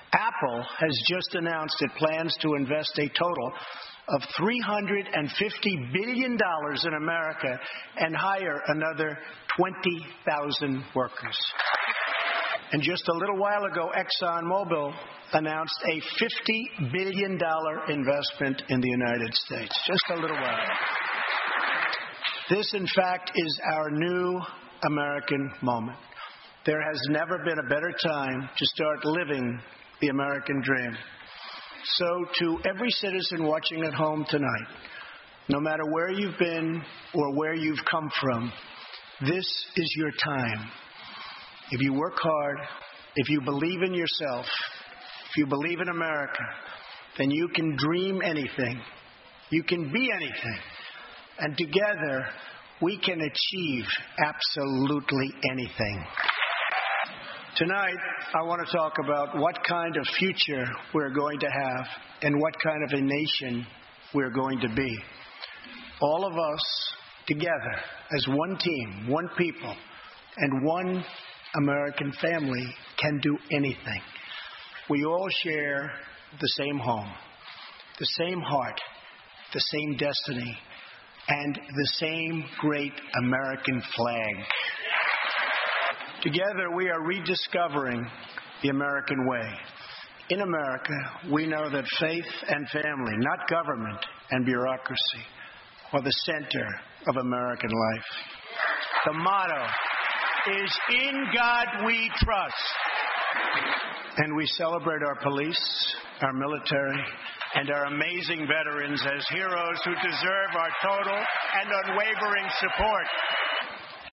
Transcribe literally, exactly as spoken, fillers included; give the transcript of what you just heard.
Apple has just announced it plans to invest a total of three hundred fifty billion dollars in America and hire another twenty thousand workers. And just a little while ago, ExxonMobil announced a fifty billion dollars investment in the United States. Just a little while ago. This, in fact, is our new American moment. There has never been a better time to start living the American dream. So to every citizen watching at home tonight, no matter where you've been or where you've come from, this is your time. If you work hard, if you believe in yourself, if you believe in America, then you can dream anything. You can be anything. And together, we can achieve absolutely anything. Tonight, I want to talk about what kind of future we're going to have and what kind of a nation we're going to be. All of us together as one team, one people, and one American family can do anything. We all share the same home, the same heart, the same destiny, and the same great American flag. Together, we are rediscovering the American way. In America, we know that faith and family, not government and bureaucracy, are the center of American life. The motto is, "In God we trust." And we celebrate our police, our military, and our amazing veterans as heroes who deserve our total and unwavering support.